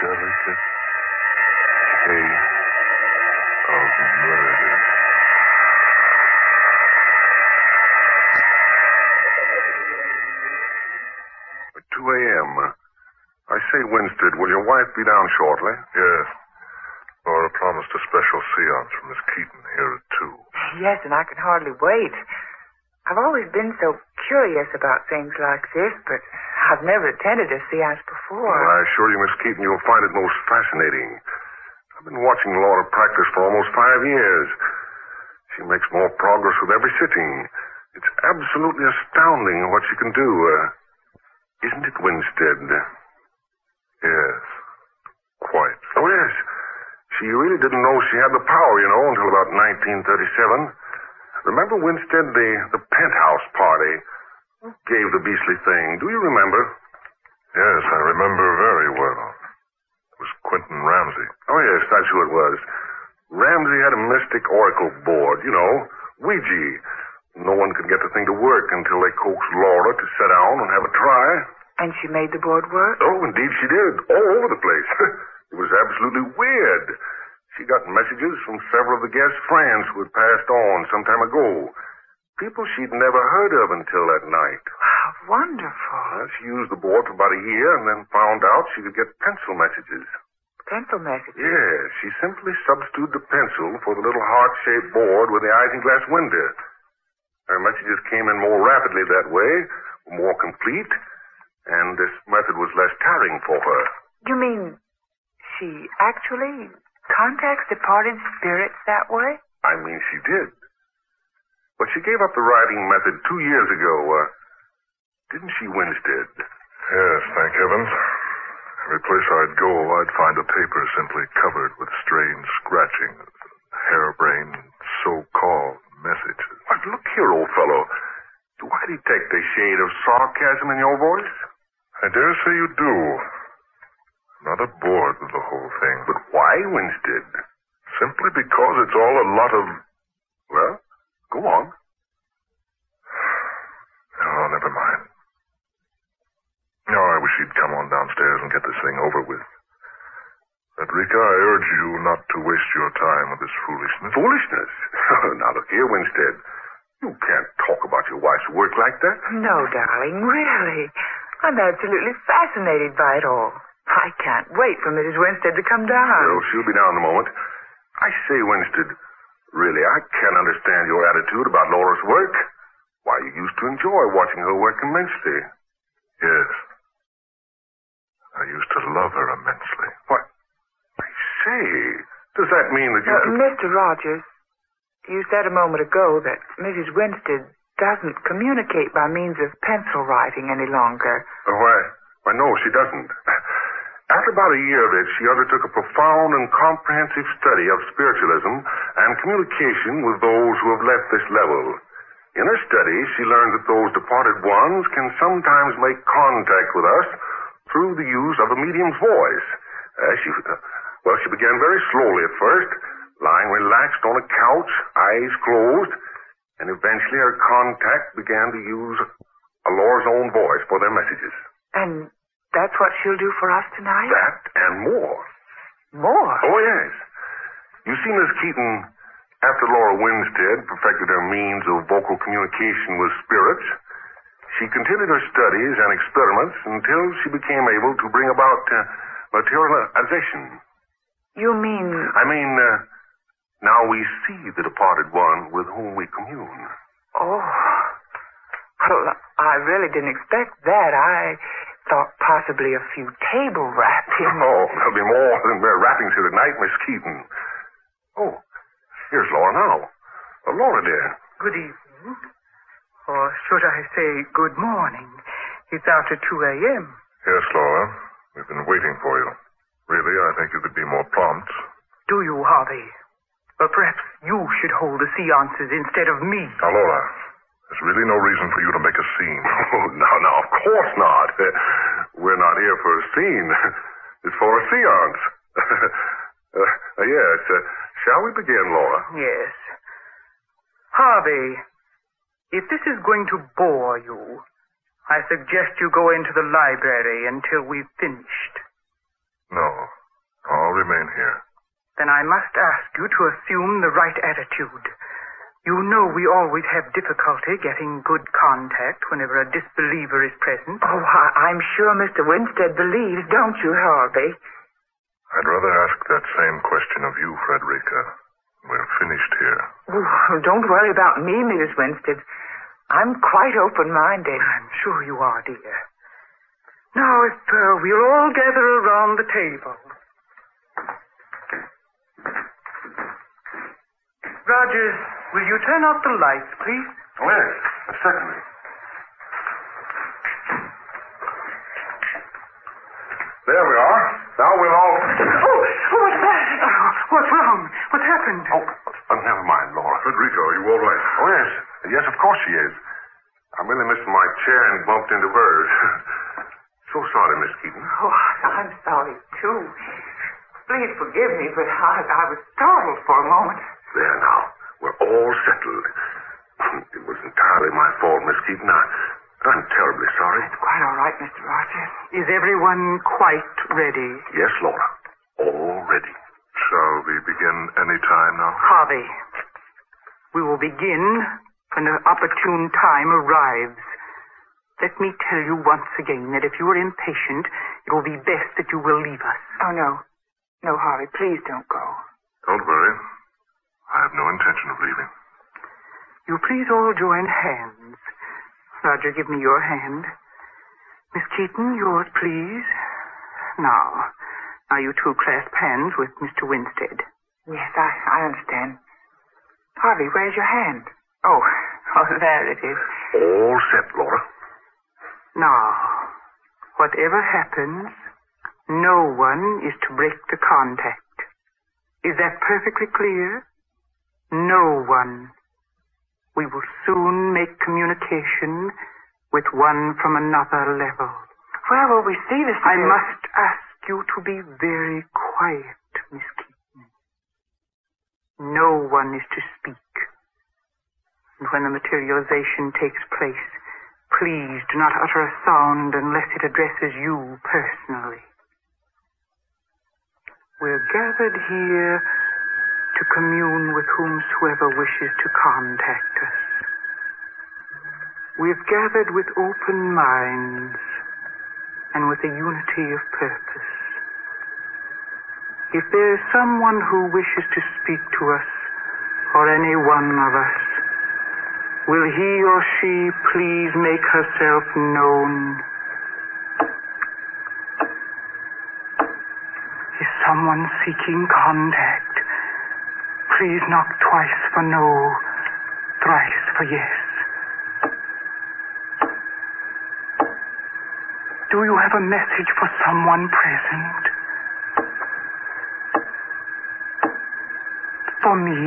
delicate case of murder. At 2 a.m. I say, Winstead, will your wife be down shortly? Yes. Laura promised a special seance from Miss Keaton here at 2. Yes, and I can hardly wait. I've always been so curious about things like this, but I've never attended a seance before. Well, I assure you, Miss Keaton, you'll find it most fascinating. I've been watching Laura practice for almost 5 years. She makes more progress with every sitting. It's absolutely astounding what she can do. Isn't it, Winstead? Yes. Quite. Oh, yes. She really didn't know she had the power, until about 1937. Remember, Winstead, the penthouse party? Who gave the beastly thing? Do you remember? Yes, I remember very well. It was Quentin Ramsey. Oh, yes, that's who it was. Ramsey had a mystic oracle board, Ouija. No one could get the thing to work until they coaxed Laura to sit down and have a try. And she made the board work? Oh, indeed she did. All over the place. It was absolutely weird. She got messages from several of the guests' friends who had passed on some time ago. People she'd never heard of until that night. Wow, wonderful. She used the board for about a year and then found out she could get pencil messages. Pencil messages? Yes, she simply substituted the pencil for the little heart-shaped board with the isinglass window. Her messages came in more rapidly that way, more complete, and this method was less tiring for her. You mean she actually contacts departed spirits that way? I mean, she did. But she gave up the writing method 2 years ago. Didn't she, Winstead? Yes, thank heavens. Every place I'd go, I'd find a paper simply covered with strange scratching, harebrained, so-called messages. But look here, old fellow. Do I detect a shade of sarcasm in your voice? I dare say you do. I'm rather bored with the whole thing. But why, Winstead? Simply because it's all a lot of... Well, go on. Oh, never mind. No, I wish you'd come on downstairs and get this thing over with. Frederica, I urge you not to waste your time with this foolishness. Foolishness? Now, look here, Winstead. You can't talk about your wife's work like that. No, darling, really. I'm absolutely fascinated by it all. I can't wait for Mrs. Winstead to come down. Well, she'll be down in a moment. I say, Winstead, really, I can't understand your attitude about Laura's work. Why, you used to enjoy watching her work immensely. Yes. I used to love her immensely. What? I say, does that mean that you... Mr. Rogers, you said a moment ago that Mrs. Winstead doesn't communicate by means of pencil writing any longer. Why, no, she doesn't. After about a year of it, she undertook a profound and comprehensive study of spiritualism and communication with those who have left this level. In her study, she learned that those departed ones can sometimes make contact with us through the use of a medium's voice. She began very slowly at first, lying relaxed on a couch, eyes closed, and eventually her contact began to use Laura's own voice for their messages. And that's what she'll do for us tonight? That and more. More? Oh, yes. You see, Miss Keaton, after Laura Winstead perfected her means of vocal communication with spirits, she continued her studies and experiments until she became able to bring about materialization. You mean... I mean, now we see the departed one with whom we commune. Oh. Well, I really didn't expect that. I thought possibly a few table wrappings. Oh, there'll be more than mere wrappings here tonight, Miss Keaton. Oh, here's Laura now. Laura, dear. Good evening. Or should I say good morning? It's after 2 a.m. Yes, Laura. We've been waiting for you. Really, I think you could be more prompt. Do you, Harvey? Or perhaps you should hold the seances instead of me. Now, Laura, there's really no reason for you to make a scene. Oh, no, of course not. We're not here for a scene. It's for a seance. Yes. Shall we begin, Laura? Yes. Harvey, if this is going to bore you, I suggest you go into the library until we've finished. No. I'll remain here. Then I must ask you to assume the right attitude. You know we always have difficulty getting good contact whenever a disbeliever is present. Oh, I'm sure Mr. Winstead believes, don't you, Harvey? I'd rather ask that same question of you, Frederica. We're finished here. Oh, don't worry about me, Mrs. Winstead. I'm quite open-minded. I'm sure you are, dear. Now, if we'll all gather around the table. Rogers, will you turn off the lights, please? Oh, yes, certainly. There we are. Now we'll all... What's that? What's wrong? What's happened? Never mind, Laura. Frederica, are you all right? Oh, yes. Yes, of course she is. I merely missed my chair and bumped into hers. So sorry, Miss Keaton. Oh, I'm sorry, too. Please forgive me, but I was startled for a moment. There now. We're all settled. It was entirely my fault, Miss Keaton. I'm terribly sorry. It's quite all right, Mr. Rogers. Is everyone quite ready? Yes, Laura. All ready. Shall we begin any time now? Harvey, we will begin when the opportune time arrives. Let me tell you once again that if you are impatient, it will be best that you will leave us. Oh, no. No, Harvey, please don't go. Don't worry. I have no intention of leaving. You please all join hands. Roger, give me your hand. Miss Keaton, yours, please. Now you two clasp hands with Mr. Winstead. Yes, I understand. Harvey, where's your hand? Oh, there it is. All set, Laura. Now, whatever happens, no one is to break the contact. Is that perfectly clear? No one. We will soon make communication with one from another level. Where will we see this? I must ask you to be very quiet, Miss Keaton. No one is to speak. And when the materialization takes place, please do not utter a sound unless it addresses you personally. We're gathered here to commune with whomsoever wishes to contact us. We've gathered with open minds and with a unity of purpose. If there is someone who wishes to speak to us, or any one of us, will he or she please make herself known? Is someone seeking contact? Please knock twice for no, thrice for yes. Do you have a message for someone present? For me?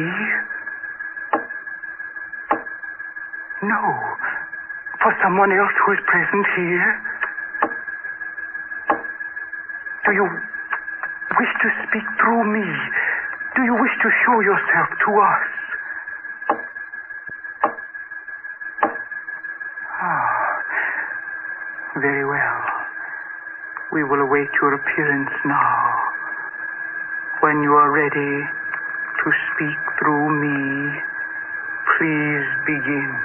No. For someone else who is present here? Do you wish to speak through me? Do you wish to show yourself to us? Very well. We will await your appearance now. When you are ready to speak through me, please begin.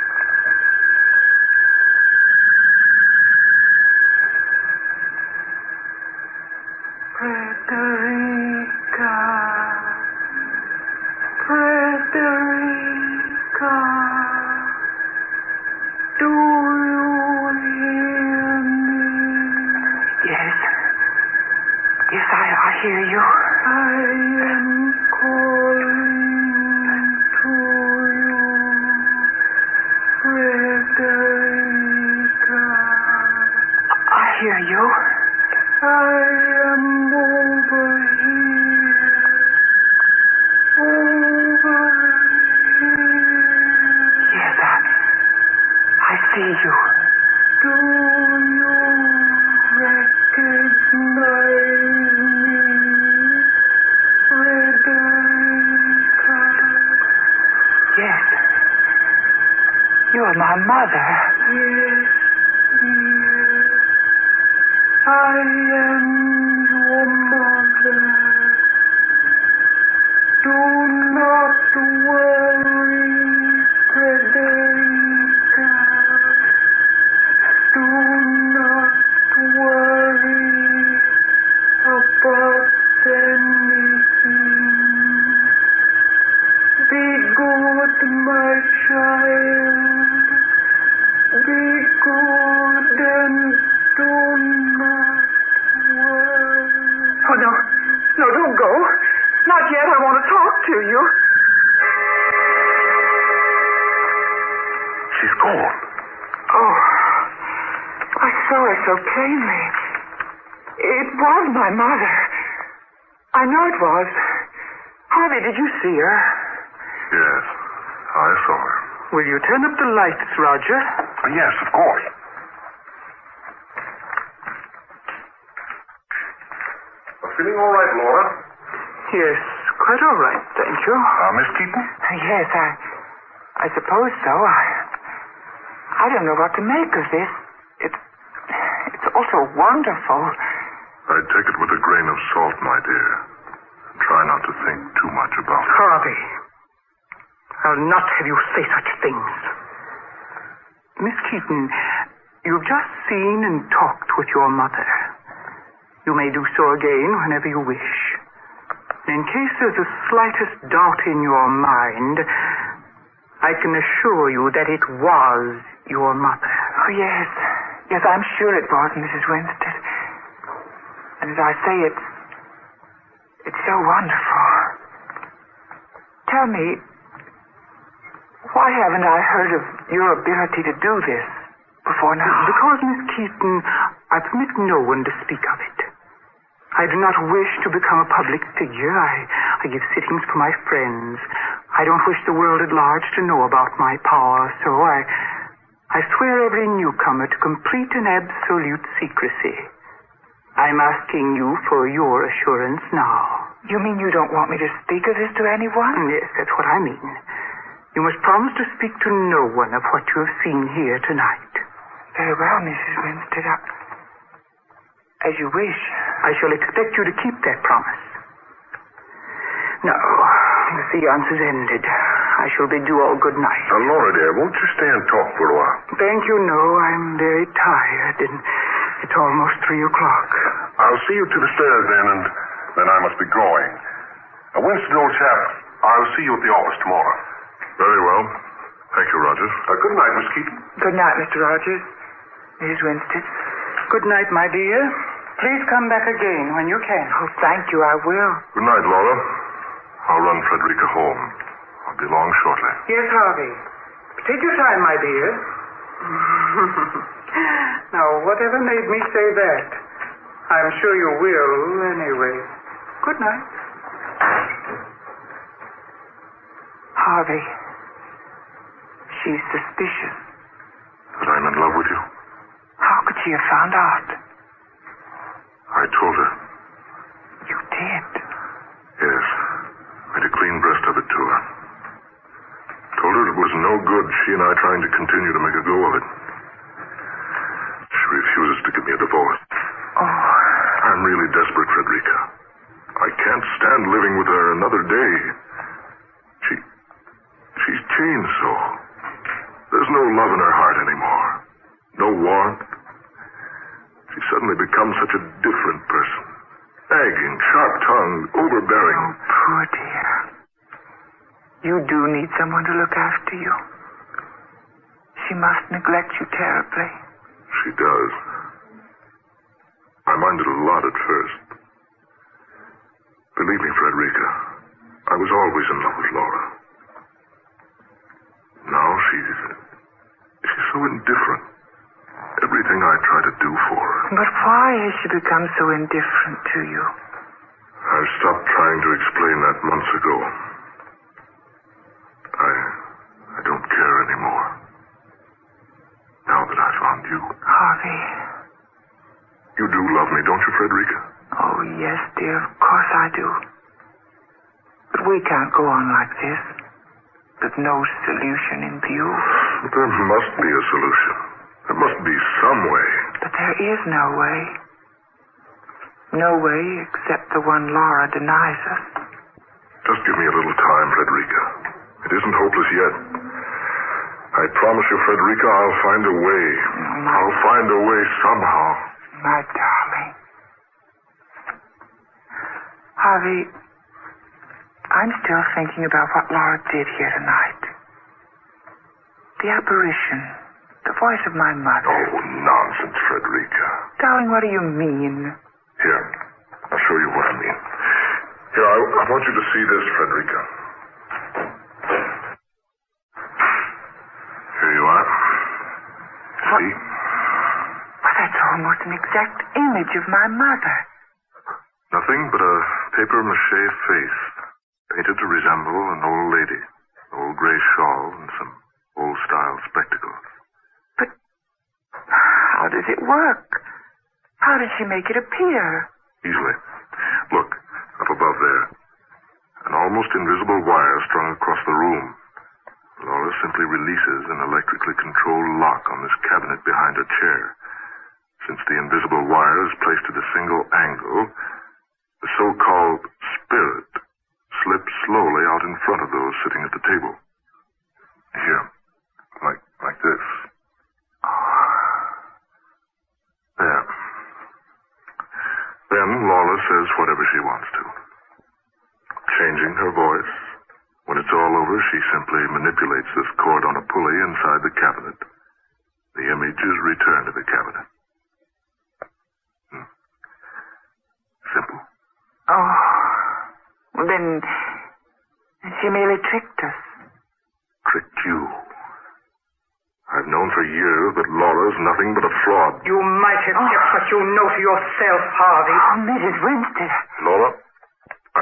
Frederica, do you hear me? Yes, I hear you. I am calling to you, Frederica. I hear you. I am over here. Over here. Yes, I see you. Do you recognize me, Frederica? Yes. You are my mother. Yes, dear. I am your mother. Do not worry about anything. Be good, my child. Be good and do not worry. Oh, no. No, don't go. Not yet. I want to talk to you. She's gone. Oh, I saw her so plainly. It was my mother. I know it was. Harvey, did you see her? Yes, I saw her. Will you turn up the lights, Roger? Yes, of course. Feeling all right, Laura? Yes, quite all right, thank you. Miss Keaton? Yes, I suppose so. I don't know what to make of this. It's all so wonderful. I'd take it with a grain of salt, my dear. Try not to think too much about it. Harvey, I'll not have you say such things. Miss Keaton, you've just seen and talked with your mother. You may do so again whenever you wish. In case there's the slightest doubt in your mind, I can assure you that it was your mother. Oh, yes. Yes, I'm sure it was, Mrs. Winstead. And as I say, it's so wonderful. Tell me, why haven't I heard of your ability to do this before now? Because, Miss Keaton, I permit no one to speak of it. I do not wish to become a public figure. I give sittings for my friends. I don't wish the world at large to know about my power, so I swear every newcomer to complete and absolute secrecy. I'm asking you for your assurance now. You mean you don't want me to speak of this to anyone? Yes, that's what I mean. You must promise to speak to no one of what you have seen here tonight. Very well, Mrs. Winstead. As you wish. I shall expect you to keep that promise. Now, the seance is ended. I shall bid you all good night. Laura, dear, won't you stay and talk for a while? Thank you, no. I'm very tired, and it's almost 3 o'clock. I'll see you to the stairs then I must be going. Winston, old chap, I'll see you at the office tomorrow. Very well. Thank you, Rogers. Good night, Miss Keaton. Good night, Mr. Rogers. Mrs. Winstead. Good night, my dear. Please come back again when you can. Oh, thank you, I will. Good night, Laura. I'll run Frederica home. I'll be along shortly. Yes, Harvey. Take your time, my dear. Now, whatever made me say that? I'm sure you will, anyway. Good night. Harvey. She's suspicious. That I'm in love with you? How could she have found out? I told her. You did? Yes. Made a clean breast of it to her. Told her it was no good she and I trying to continue to make a go of it. She refuses to give me a divorce. Oh. I'm really desperate, Frederica. I can't stand living with her another day. She's changed so. There's no love in her heart anymore. No warmth. She suddenly becomes such a different person. Nagging, sharp-tongued, overbearing. Oh, poor dear. You do need someone to look after you. She must neglect you terribly. She does. I minded a lot at first. Believe me, Frederica, I was always in love with Laura. Now she's so indifferent. Everything I try to do for her. But why has she become so indifferent to you? I stopped trying to explain that months ago. I don't care anymore. Now that I found you. Harvey. You do love me, don't you, Frederica? Oh, yes, dear. Of course I do. But we can't go on like this. There's no solution in view. But there must be a solution. There must be some way. But there is no way. No way except the one Laura denies us. Just give me a little time, Frederica. It isn't hopeless yet. I promise you, Frederica, I'll find a way. Oh, I'll find a way somehow. My darling. Harvey, I'm still thinking about what Laura did here tonight. The apparition. The voice of my mother. Oh, nonsense, Frederica. Darling, what do you mean? Here, I'll show you what I mean. Here, I want you to see this, Frederica. Here you are. See? Well, that's almost an exact image of my mother. Nothing but a papier-mâché face, painted to resemble an old lady, an old gray shawl, and some old-style spectacles. But how does it work? How did she make it appear? Easily. Look, up above there. An almost invisible wire strung across the room. Laura simply releases an electrically controlled lock on this cabinet behind her chair. Since the invisible wire is placed at a single angle, the so-called spirit slips slowly out in front of those sitting at the table. Here. Like this. There. Then Lawless says whatever she wants to. Changing her voice. When it's all over, she simply manipulates this cord on a pulley inside the cabinet. The image is returned to the cabinet. Simple. Oh, well, then she merely tricked us. Tricked you. I've known for years that Laura's nothing but a fraud. You might have kept what you know to yourself, Harvey. Oh, Mrs. Winstead. Laura, I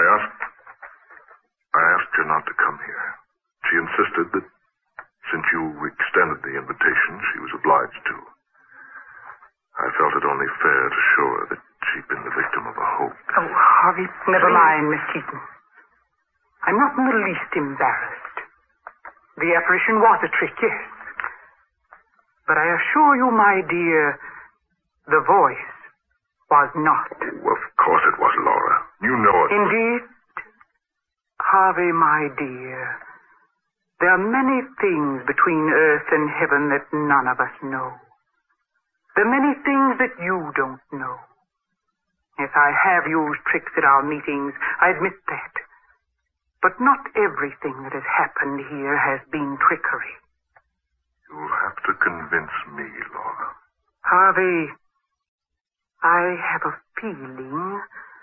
asked her not to come here. She insisted that since you extended the invitation, she was obliged to. I felt it only fair to show her that she'd been the victim of a hoax. Oh, Harvey, never mind, Miss Keaton. I'm not in the least embarrassed. The apparition was a trick, yes. But I assure you, my dear, the voice was not. Well, of course it was, Laura. You know it. Indeed, Harvey, my dear, there are many things between earth and heaven that none of us know. There are many things that you don't know. Yes, I have used tricks at our meetings, I admit that. But not everything that has happened here has been trickery. You'll have to convince me, Laura. Harvey, I have a feeling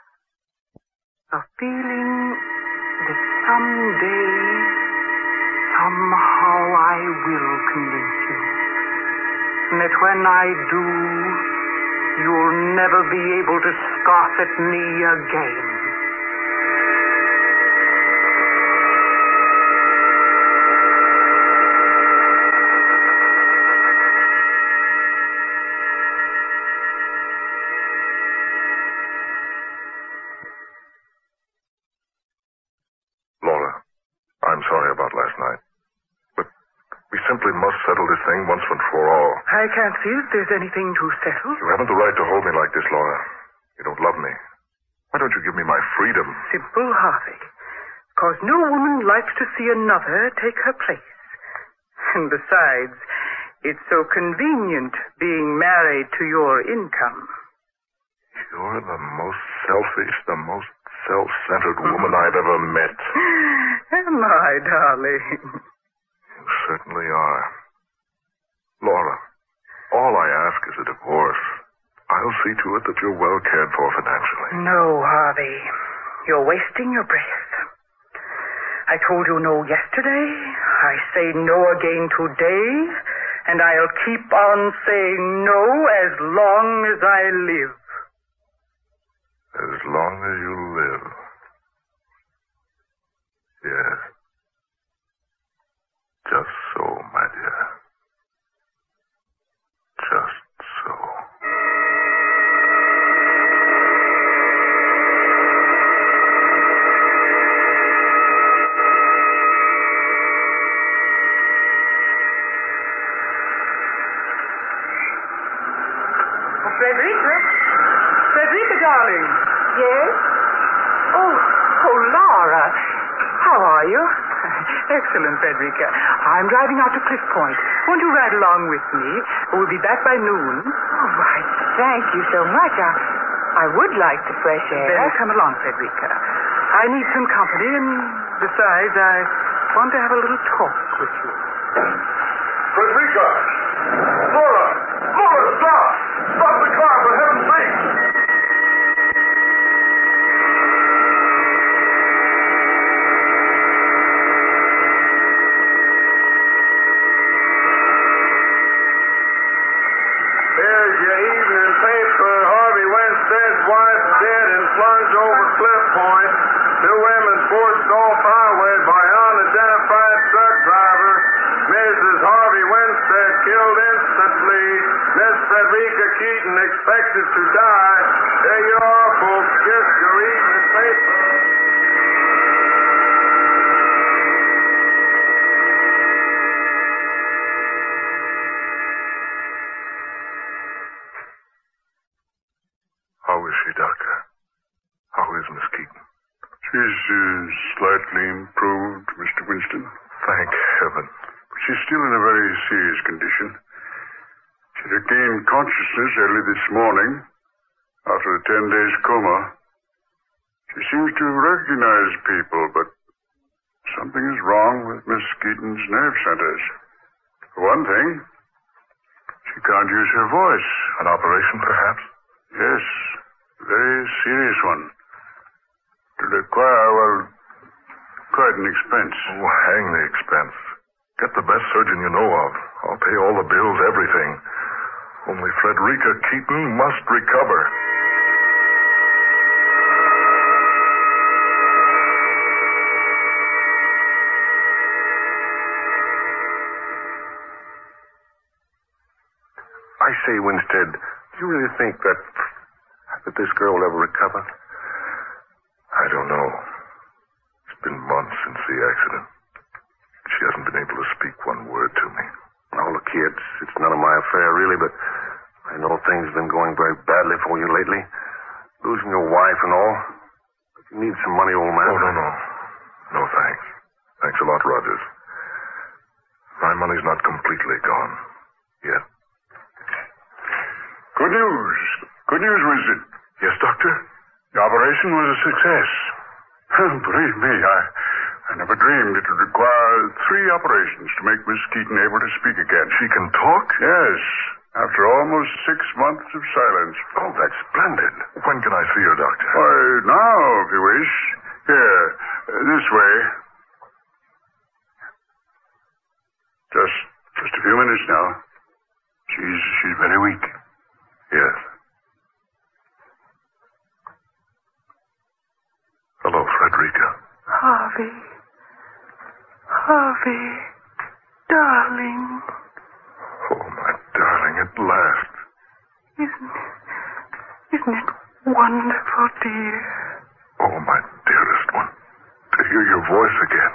that someday, somehow I will convince you. And that when I do, you'll never be able to scoff at me again. Laura, I'm sorry about last night. But we simply must settle this thing once and for all. I can't see if there's anything to settle. You haven't the right to hold me like this, Laura. You don't love me. Why don't you give me my freedom? Simple, Harvey. Because no woman likes to see another take her place. And besides, it's so convenient being married to your income. You're the most selfish, the most self-centered woman I've ever met. Am I, darling? You certainly are. Laura, all I ask is a divorce. I'll see to it that you're well cared for financially. No, Harvey. You're wasting your breath. I told you no yesterday. I say no again today. And I'll keep on saying no as long as I live. As long as you live. Yes. Just so, my dear. Just so. Frederica, darling. Yes? Oh, Laura. How are you? Excellent, Frederica. I'm driving out to Cliff Point. Won't you ride along with me? We'll be back by noon. Oh, why, thank you so much. I would like the fresh air. Then come along, Frederica. I need some company, and besides, I want to have a little talk with you. Frederica! Laura! Laura, stop! Stop the car, for heaven's sake! Here's your evening paper. Harvey Winstead's wife dead and plunged over Cliff Point. 2 women forced off highway by unidentified truck driver. Mrs. Harvey Winstead killed instantly. Miss Frederica Keaton expected to die. There you are, folks. Just your evening paper. How is she, Doctor? How is Miss Keaton? She's slightly improved, Mr. Winston. Thank heaven. But she's still in a very serious condition. She regained consciousness early this morning after a 10 days coma. She seems to recognize people, but something is wrong with Miss Keaton's nerve centers. For one thing, she can't use her voice. An operation, perhaps? Yes, a very serious one. To require, well, quite an expense. Oh, hang the expense. Get the best surgeon you know of. I'll pay all the bills, everything. Only Frederica Keaton must recover. I say, Winstead, do you really think that this girl will ever recover? I don't know. It's been months since the accident. She hasn't been able to speak one word to me. Oh, look here, it's none of my affair, really, but I know things have been going very badly for you lately. Losing your wife and all. But you need some money, old man. Oh, no. No, thanks. Thanks a lot, Rogers. My money's not completely gone. Yet. Good news. Good news, Winston. Yes, Doctor? The operation was a success. Believe me, I never dreamed it would require 3 operations to make Miss Keaton able to speak again. She can talk? Yes, after almost 6 months of silence. Oh, that's splendid. When can I see her, Doctor? Why, now, if you wish. Here, this way. Just a few minutes now. She's very weak. Yes. Hello, Frederica. Harvey, darling. Oh, my darling, at last. Isn't it wonderful, dear? Oh, my dearest one. To hear your voice again.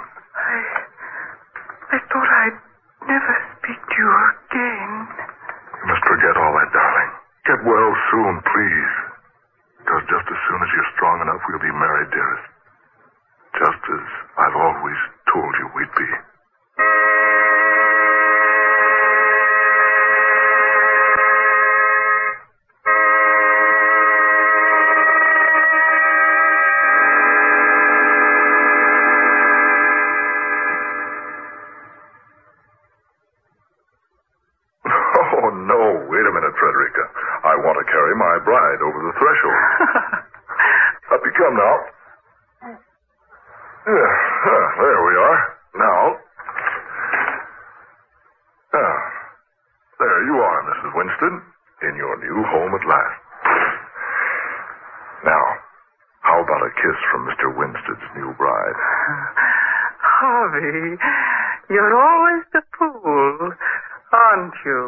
I thought I'd never speak to you again. You must forget all that, darling. Get well soon, please. Because just as soon as you're strong enough, we'll be married, dearest. Just as I've always told you we'd be. Oh, no. Wait a minute, Frederica. I want to carry my bride over the threshold. Up you come now. There we are. Now. There you are, Mrs. Winston, in your new home at last. Now, how about a kiss from Mr. Winstead's new bride? Harvey, you're always the fool, aren't you?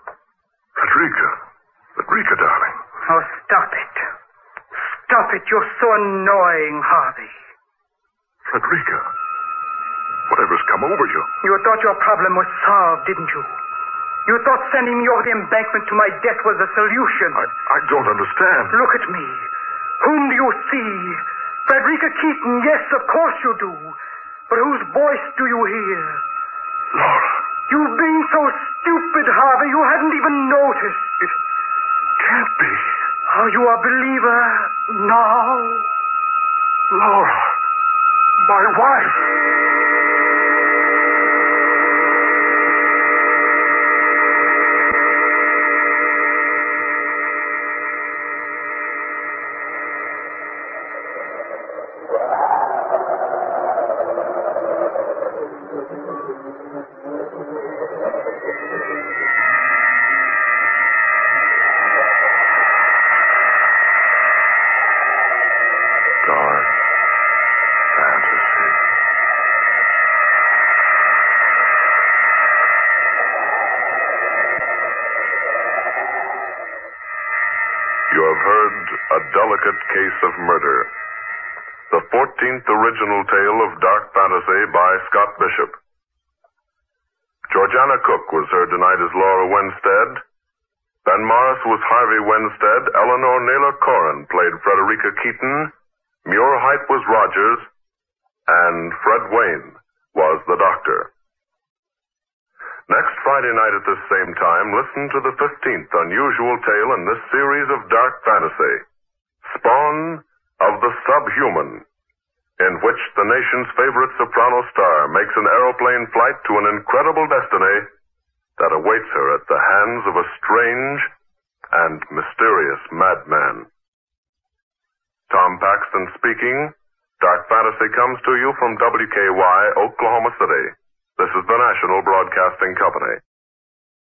Frederica, darling. Oh, stop it. Stop it. You're so annoying, Harvey. Frederica, whatever's come over you? You thought your problem was solved, didn't you? You thought sending me over the embankment to my death was the solution. I don't understand. Look at me. Whom do you see? Frederica Keaton, yes, of course you do. But whose voice do you hear? Laura. You've been so stupid, Harvey, you hadn't even noticed. It can't be. Are you a believer now? Laura, my wife. You have heard A Delicate Case of Murder, the 14th original tale of dark fantasy by Scott Bishop. Georgiana Cook was heard tonight as Laura Winstead. Ben Morris was Harvey Winstead. Eleanor Naylor Corrin played Frederica Keaton. Muir Height was Rogers. And Fred Wayne was the Doctor. Next Friday night at this same time, listen to the 15th unusual tale in this series of dark fantasy, Spawn of the Subhuman, in which the nation's favorite soprano star makes an aeroplane flight to an incredible destiny that awaits her at the hands of a strange and mysterious madman. Tom Paxton speaking. Dark Fantasy comes to you from WKY, Oklahoma City. This is the National Broadcasting Company.